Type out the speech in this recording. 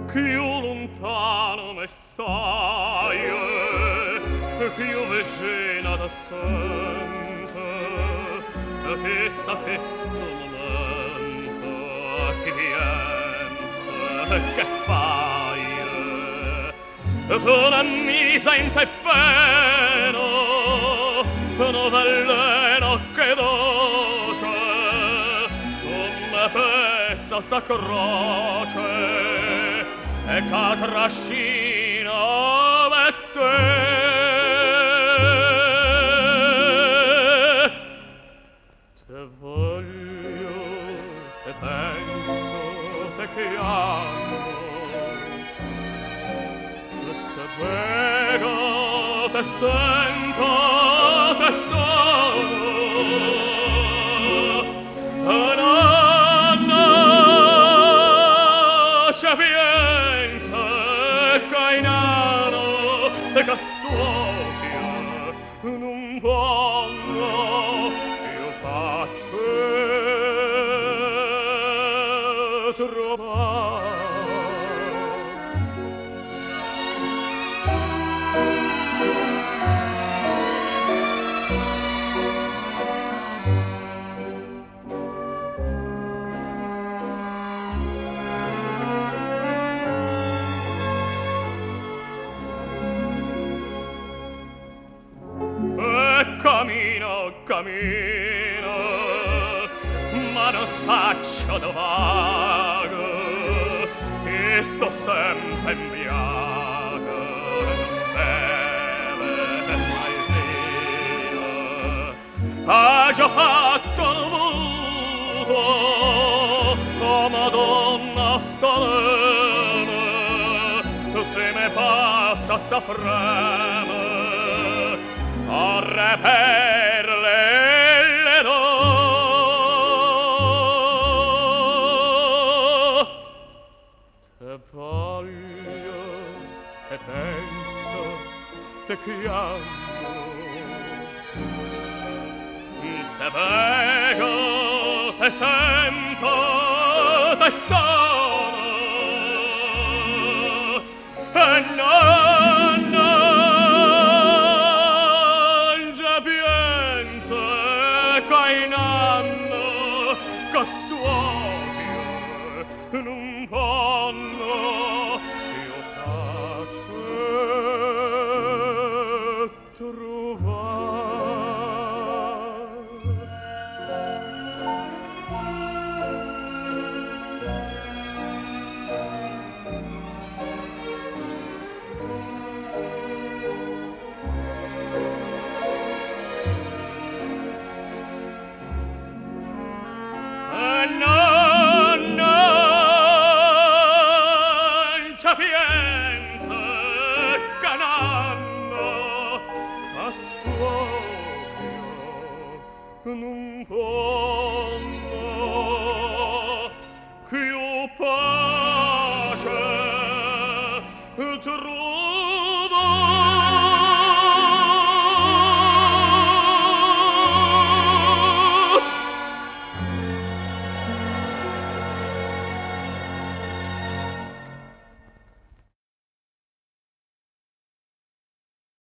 più lontano me stai, più vicina da sento, che sapessi momento, che piensa, che fai? Tu non mi senti bene, non veleno che doce, come pesa sta croce, e che trascina me te. Te voglio, te penso, te chiamo, te vedo, te sento, te sono. Sapienza cainano e castoria non voglio io pace trovare. Cammino, ma non saccio dove vago, e sto sempre in biago, non beve mai vino. Ha già fatto il muto, oh Madonna stolena, se me passa sta freme, corre per le do. Te voglio, te penso, te chiamo, te vedo, te sento, te sono, e non cainanno, castuorio, non vanno